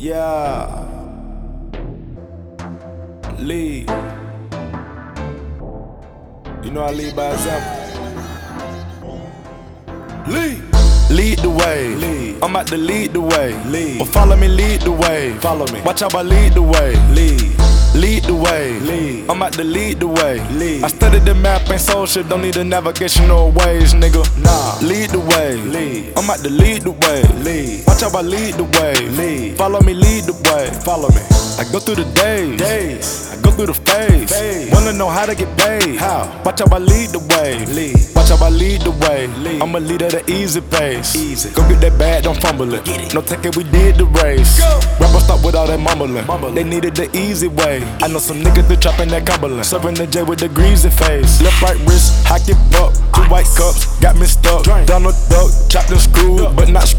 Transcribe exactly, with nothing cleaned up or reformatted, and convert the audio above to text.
Yeah. Lead. You know I lead by example. Lead. Lead the way. Lead. I'm about to lead the way. Lead. Well, follow me, lead the way. Follow me. Watch out, I lead the way. Lead. Lead the way. Lead. I'm about to lead the way. Lead. I studied the map and social, don't need the navigational ways, nigga. Nah. Lead the way. Lead. I'm about to lead the way. Lead. Watch out, I lead the way. Lead. Follow me, lead the way. Follow me. I go through the days. Days. I go through the phase. phase. Wanna know how to get paid? How? Watch out, I lead the way. Lead. Watch out, I lead the way. Lead. I'm a leader at an easy pace. Easy. Go get that bag, don't fumble it. it. No take it, we did the race. Go. Rappers stop with all that mumbling. mumbling. They needed the easy way. I know some niggas that trapping that Cumberland. Serving the J with the greasy face. Left, right wrist, hockey puck. Two white cups, got me stuck. Drink. Donald Duck, chopped and screwed, but not screwed.